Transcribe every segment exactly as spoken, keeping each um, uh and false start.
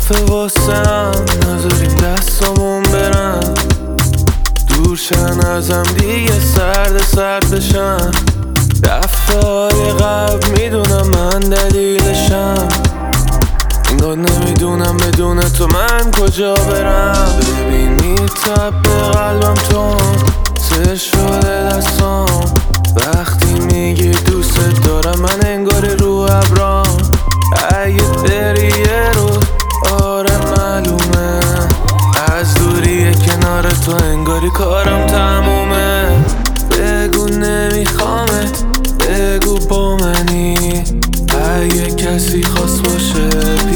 دفعه واسم نذاریم دستامون برن دورشن ازم دیگه سرد سرد بشن. دفعه قبل میدونم من دلیلشم، انگار نمیدونم بدون تو من کجا برم. ببین میتب به قلبم تو سر شده دستام، وقتی میگی دوست دارم من انگار رو ابرام. اگه بری یه روز آره معلومه از دوری کنار تو انگاری کارم تمومه. بگو نمیخوامت، بگو با منی، اگه کسی خواست باشه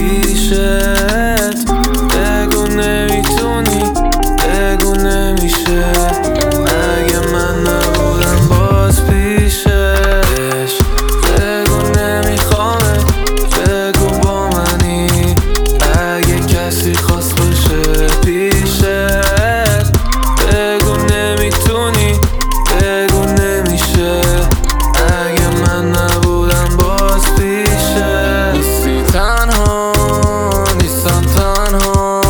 پیشت. بگو نمیتونی، بگو نمیشه، اگه من نبودم باز پیشش. بگو نمیخوامت، بگو با منی، اگه کسی خواست باشه پیشت. بگو نمیتونی، بگو نمیشه، اگه من نبودم باز پیشت. نیستی تنها، نیستم تنها،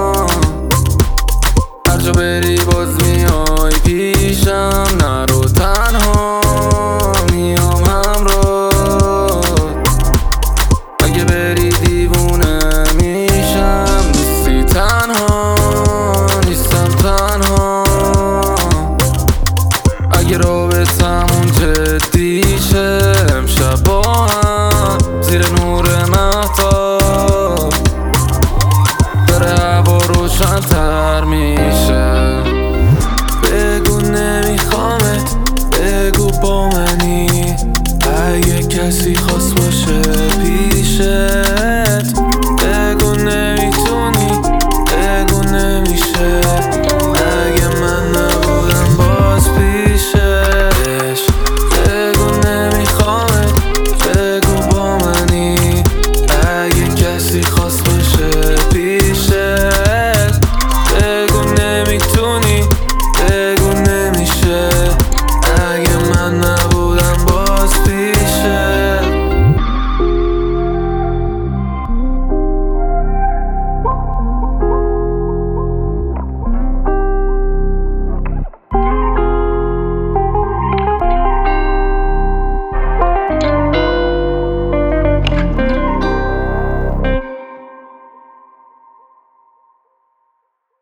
هر جا بری باز میای پیشم. نرو تنها، میام همراه، اگه بری دیوونه میشم. نیستی تنها، نیستم تنها، اگه رابطمون جدی شه امشب با هم زیر نور مهتاب داره هوا روشن‌تر میشه. بگو نمیخوامت، بگو با منی، اگه کسی خواست باشه پیشه.